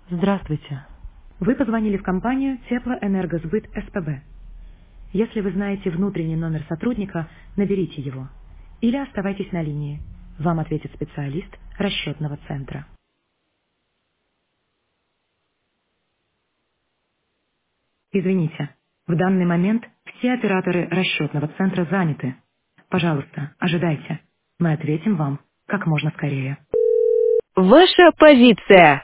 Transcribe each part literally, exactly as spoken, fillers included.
Здравствуйте. Вы позвонили в компанию Теплоэнергосбыт СПБ. Если вы знаете внутренний номер сотрудника, наберите его. Или оставайтесь на линии. Вам ответит специалист расчетного центра. Извините, в данный момент все операторы расчетного центра заняты. Пожалуйста, ожидайте. Мы ответим вам как можно скорее. Ваша позиция.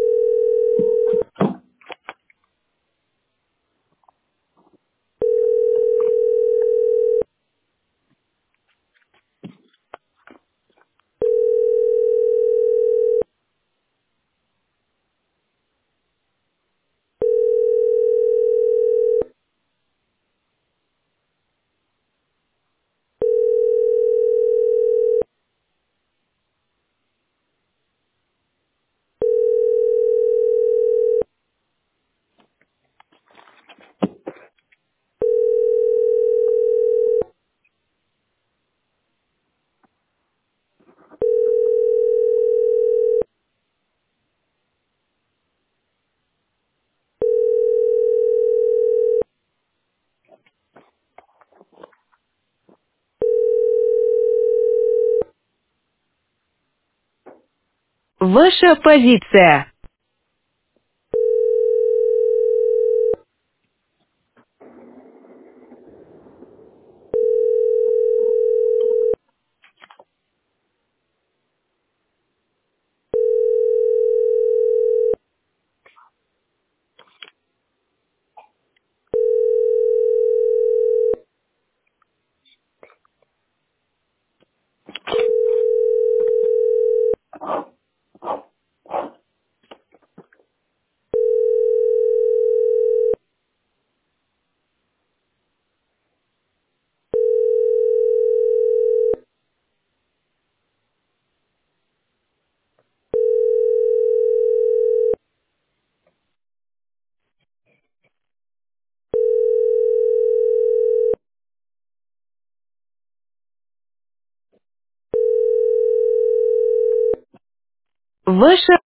Ваша позиция. Ваша